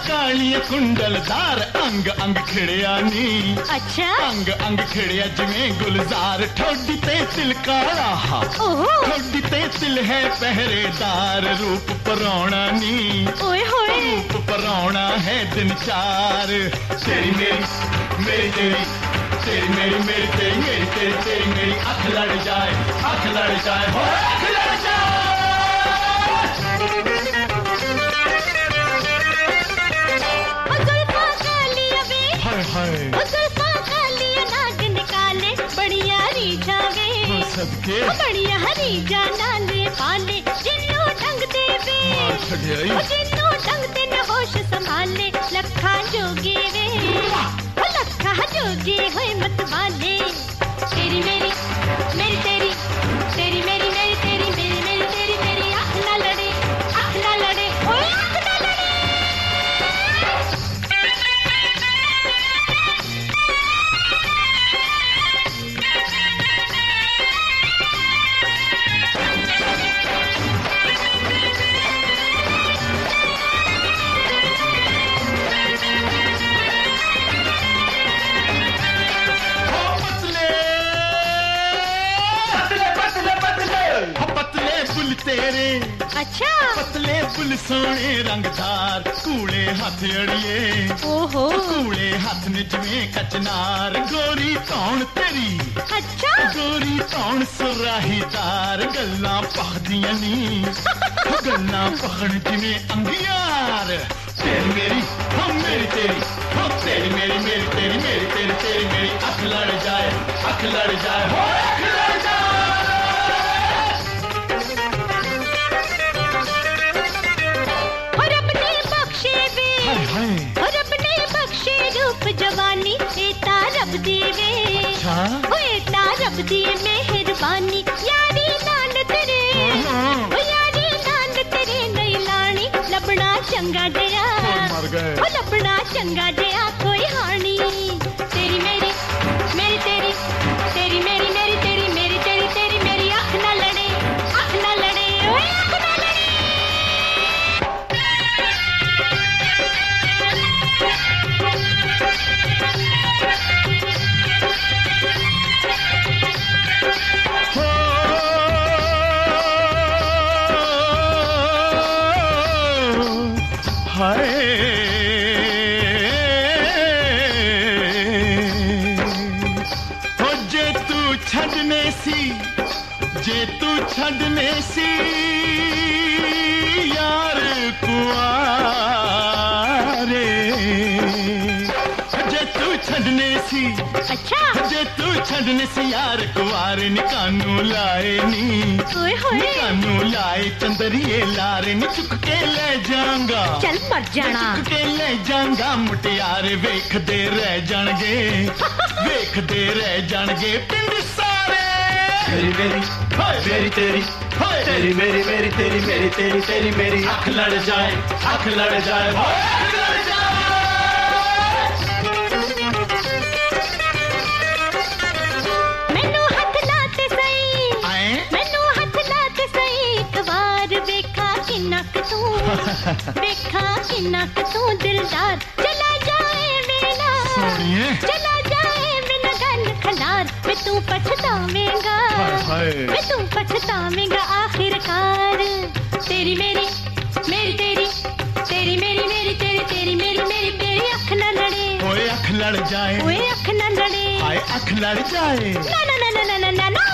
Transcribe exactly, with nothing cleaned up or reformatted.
कालिया कुंडलदार अंग अंग खिड़िया नी। अच्छा अंग अंग खिड़िया जिवें गुलजार ठोडी ते तिल काला हा। ठोडी ते तिल है पहरेदार रूप पराउणा नी। ओए होए रूप पराउणा है दिन चार। तेरी मेरी मेरी तेरी तेरी मेरी मेरी तेरी मेरी तेरी तेरी मेरी अख लड़ जाए अख लड़ जाए हो अख लड़ जाए। हाय हाय नाग निकाले बढ़िया री जावे सबके बढ़िया हरी जाना ले पाले जिन्नो ढंग देवे जिन्नो ढंग दे न होश संभाले लखा जोगी वे लखा जोगी होए मत वाले। तेरी मेरी मेरी तेरी तेरी मेरी मेरी तेरी मेरी मेरी तेरी मेरी आँख ना लड़े आँख ना लड़े ओए आँख ना लड़े। तेरे अच्छा पतले फुल सोने रंगदार कूड़े हाथ अड़िए ओहो कूड़े हाथ ने जिवें कचनार गोरी कौन तेरी अच्छा गोरी कौन सुराहीदार गल्लां पखदियां नी गल्लां पखण जिवें अंगियार। तेरी मेरी हम मेरी तेरी हम तेरी मेरी मेरी तेरी मेरी तेरी तेरी मेरी अख लड़ जाए अख लड़ जाए हो अख लड़ जाए। और अपने बख्शे रूप जवानी एता रब दीवे अच्छा एता रब दी मेहरबानी यारी नान तेरे ओ यारी नान तेरे नहीं लानी लबना चंगा जया ओ लबना चंगा जया कोई हानी। तेरी मेरी मेरी तेरी तेरी मेरी मेरी तेरी मेरी तेरी तेरी मेरी आँख ना लड़े आँख ना लड़े ओए आँख ना लड़े। हाय हो जे तू छड़ने सी जे तू छड़ने सी यार कुआरे जे तू छड़ने सी अच्छा जे तू छड़ने सी यार कुआरे निकानू लाए नी निकानू लाए चंदरिए लारे नी चुक के ले जाऊंगा चल मर जाना चुक के ले जाऊंगा मुटियारे वेख दे रह जाणगे वेख दे रह जाणगे पिंड सारे। तेरी मेरी मेरी तेरी तेरी मेरी मेरी तेरी मेरी तेरी तेरी मेरी अख लड़ जाए अख लड़ जाए अख लड़ जाए। देखा किन्ना तू दिलदार चला जाए बिना चला जाए बिना गल खलार मैं तू पछतावेगा मैं तू पछतावेगा आखिरकार। तेरी मेरी मेरी तेरी तेरी मेरी मेरी तेरी तेरी मेरी मेरी तेरी अख न लड़े ओए अख लड़ जाए ओए अख न लड़े हाय अख लड़ जाए ना ना ना ना ना ना ना।